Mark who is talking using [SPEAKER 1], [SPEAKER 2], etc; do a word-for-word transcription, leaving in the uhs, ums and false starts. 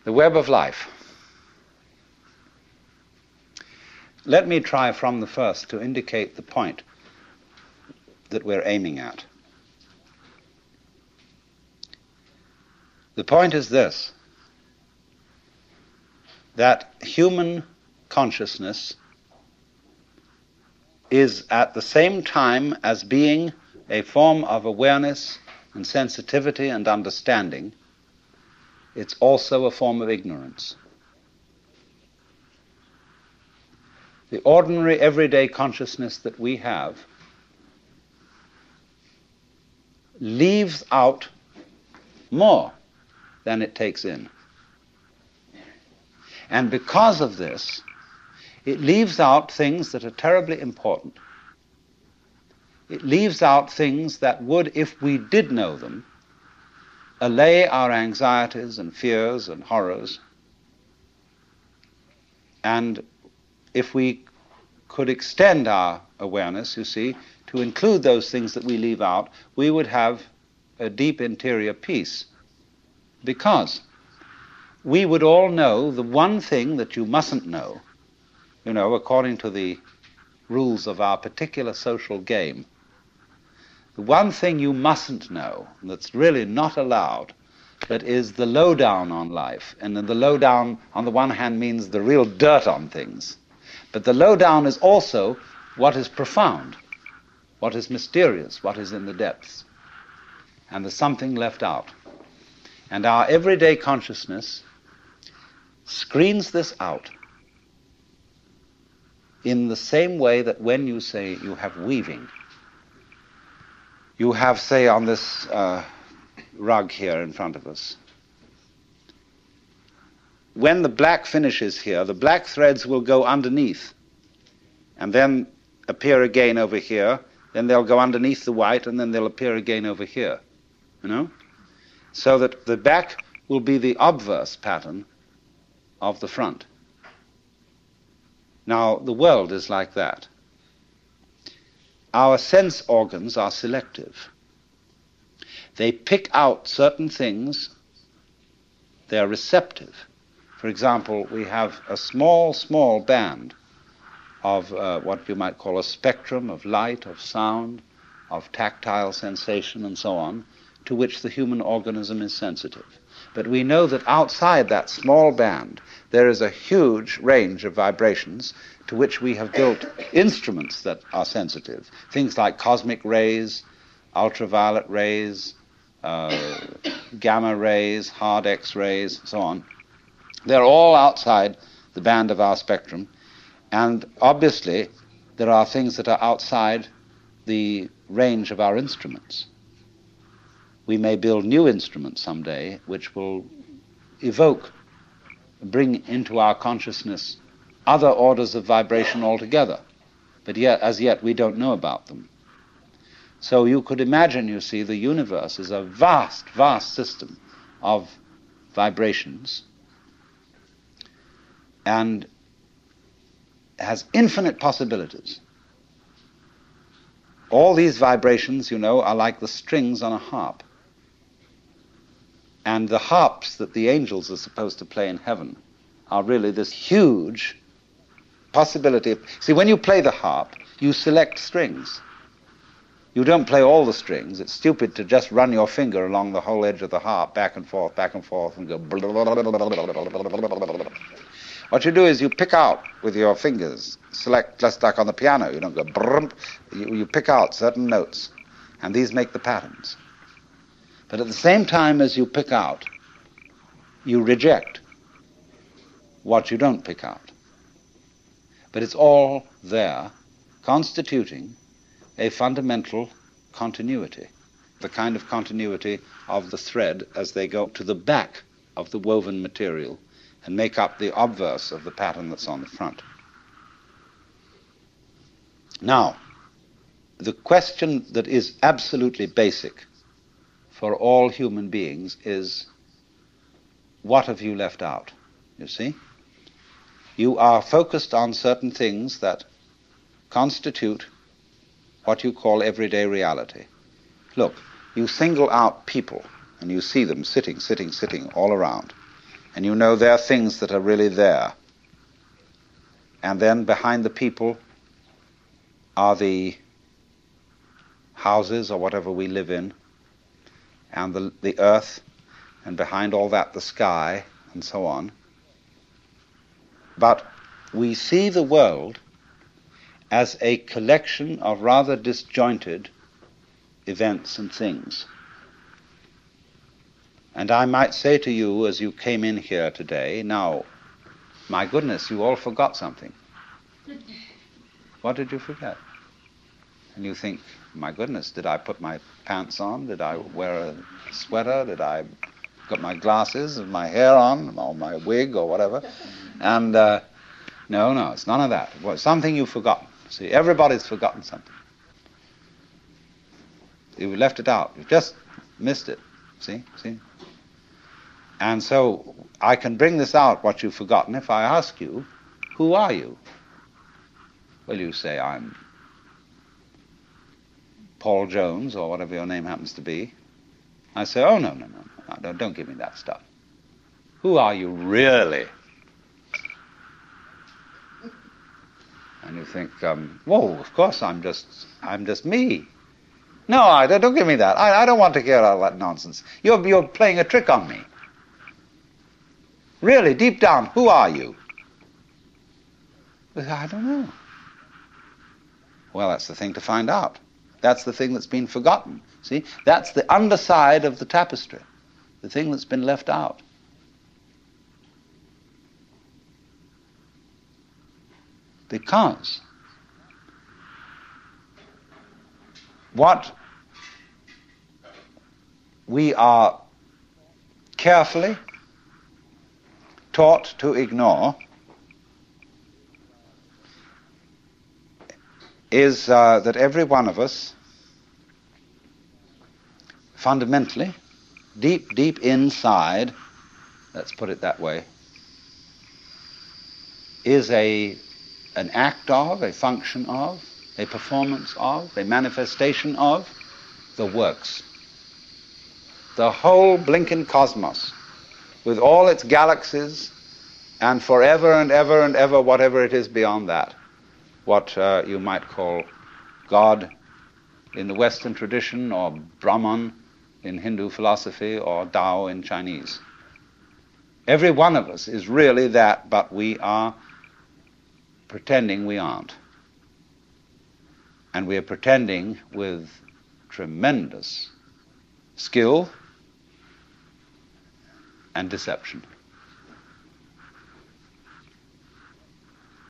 [SPEAKER 1] The web of life. Let me try from the first to indicate the point that we're aiming at. The point is this, that human consciousness is at the same time as being a form of awareness and sensitivity and understanding, it's also a form of ignorance. The ordinary, everyday consciousness that we have leaves out more than it takes in. And because of this, it leaves out things that are terribly important. It leaves out things that would, if we did know them, allay our anxieties and fears and horrors. And if we could extend our awareness, you see, to include those things that we leave out, we would have a deep interior peace. Because we would all know the one thing that you mustn't know, you know, according to the rules of our particular social game. The one thing you mustn't know, that's really not allowed, that is the lowdown on life. And the lowdown, on the one hand, means the real dirt on things. But the lowdown is also what is profound, what is mysterious, what is in the depths. And there's something left out. And our everyday consciousness screens this out in the same way that when you say you have weaving, you have, say, on this uh, rug here in front of us, when the black finishes here, the black threads will go underneath and then appear again over here, then they'll go underneath the white, and then they'll appear again over here, you know? So that the back will be the obverse pattern of the front. Now, the world is like that. Our sense organs are selective. They pick out certain things. They are receptive. For example, we have a small, small band of uh, what you might call a spectrum of light, of sound, of tactile sensation, and so on, to which the human organism is sensitive. But we know that outside that small band, there is a huge range of vibrations to which we have built instruments that are sensitive. Things like cosmic rays, ultraviolet rays, uh, gamma rays, hard X-rays, so on. They're all outside the band of our spectrum. And obviously, there are things that are outside the range of our instruments. We may build new instruments someday which will evoke, bring into our consciousness other orders of vibration altogether. But yet, as yet, we don't know about them. So you could imagine, you see, the universe is a vast, vast system of vibrations and has infinite possibilities. All these vibrations, you know, are like the strings on a harp. And the harps that the angels are supposed to play in heaven are really this huge possibility of... See, when you play the harp, you select strings. You don't play all the strings. It's stupid to just run your finger along the whole edge of the harp, back and forth, back and forth, and go... What you do is you pick out with your fingers, select, just like on the piano, you don't go brrrm, you, you pick out certain notes, and these make the patterns. But at the same time as you pick out, you reject what you don't pick out. But it's all there, constituting a fundamental continuity, the kind of continuity of the thread as they go to the back of the woven material and make up the obverse of the pattern that's on the front. Now, the question that is absolutely basic for all human beings is, what have you left out? You see? You are focused on certain things that constitute what you call everyday reality. Look, you single out people, and you see them sitting, sitting, sitting all around. and you know there are things that are really there. And then behind the people are the houses or whatever we live in, and the, the earth, and behind all that the sky, and so on. But we see the world as a collection of rather disjointed events and things. And I might say to you as you came in here today, now, my goodness, you all forgot something. What did you forget? And you think, my goodness, did I put my pants on? Did I wear a sweater? Did I got my glasses and my hair on, or my wig, or whatever? And uh, no, no, it's none of that. Well, something you've forgotten. See, everybody's forgotten something. You've left it out. You've just missed it. See, see. And so I can bring this out, what you've forgotten, if I ask you, who are you? Well, you say, I'm Paul Jones, or whatever your name happens to be. I say, oh, no, no, no, no, don't, don't give me that stuff. Who are you really? And you think, um, whoa, of course I'm just, I'm just me. No, I don't, don't give me that. I, I don't want to hear all that nonsense. You're, you're playing a trick on me. Really, deep down, who are you? I don't know. Well, that's the thing to find out. That's the thing that's been forgotten. See, that's the underside of the tapestry, the thing that's been left out. Because what we are carefully taught to ignore is uh, that every one of us, fundamentally, deep, deep inside, let's put it that way, is a an act of, a function of, a performance of, a manifestation of the works. The whole blinking cosmos, with all its galaxies, and forever and ever and ever, whatever it is beyond that, what uh, you might call God in the Western tradition, or Brahman in Hindu philosophy, or Tao in Chinese. Every one of us is really that, but we are pretending we aren't. And we are pretending with tremendous skill and deception.